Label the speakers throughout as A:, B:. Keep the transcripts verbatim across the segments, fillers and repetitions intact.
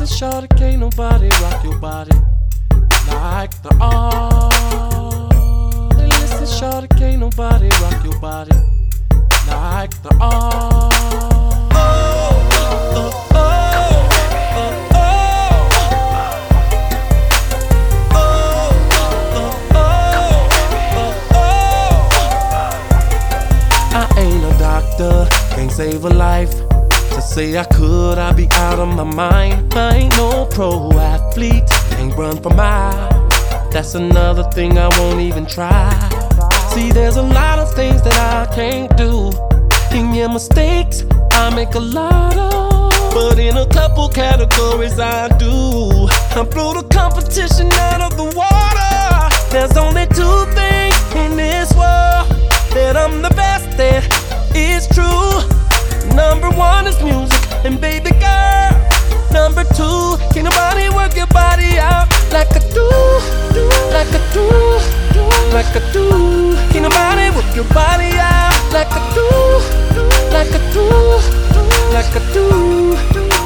A: listen, shorty, can't nobody rock your body like the art. Listen, shorty, can't nobody rock your body like the art. Oh, oh, oh, oh, oh, oh, oh. I ain't a doctor, can't save a life. To say I could, I'd be out of my mind. I ain't no pro athlete, ain't run for miles. That's another thing I won't even try. See, there's a lot of things that I can't do. And yeah, mistakes I make a lot of, but in a couple categories I do. I blew the competition out of the water. There's only two things in this world that I'm the best at, it's true. Number one is music, and baby girl. Number two, can't nobody work your body out like I do, like I do, like I do. Can't nobody work your body out like I do, like I do, like I do.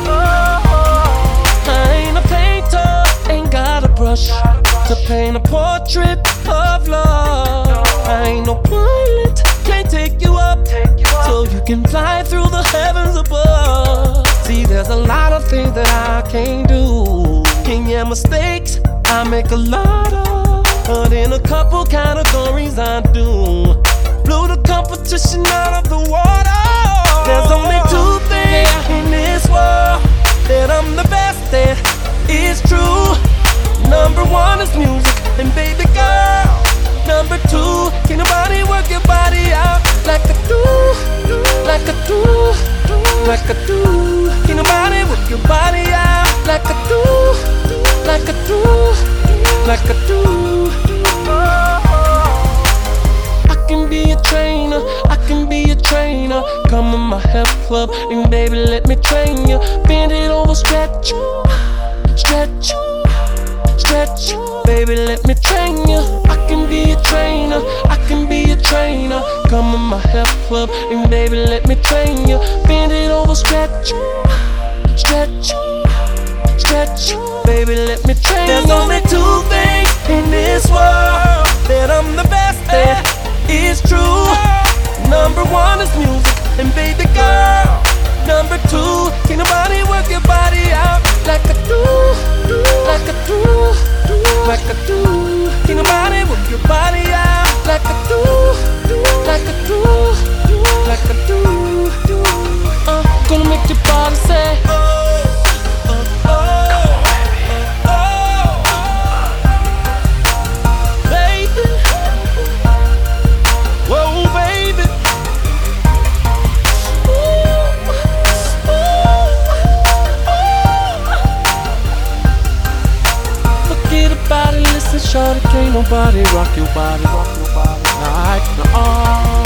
A: I ain't a painter, ain't got a brush to paint a portrait of love. I ain't no pilot, can't take you up so you can fly through the heavens above. See, there's a lot of things that I can't do. And yeah, mistakes I make a lot of, but in a couple categories I do. Blew the competition out of the water. There's only two things in this world that I'm the best at, it's true. Number one is music, and baby girl. Number two, can't nobody work your body out like I do, like I do, like I do. Can't nobody work your body out like I do, like I do, like I do. I can be a trainer, I can be a trainer. Come in my health club and baby let me train you. Bend it over, stretch, stretch, stretch. Baby let me train you. I can be a trainer, I can be a trainer. Come in my health club and baby let me train you. Bend it over, stretch, stretch, stretch. Baby let me train you. There's only two things in this world that I'm the best at, it's true. Number one is music, and baby girl. Number two, can't nobody work your body out like I do, like I do, like I do. Can't nobody work your body out like I do, like I do, like I do. Uh, gonna make your body say oh, oh, oh, oh, baby. Whoa, baby. Ooh, ooh, ooh. Forget about it, listen, shorty, can't nobody rock your body, rock your body like the art.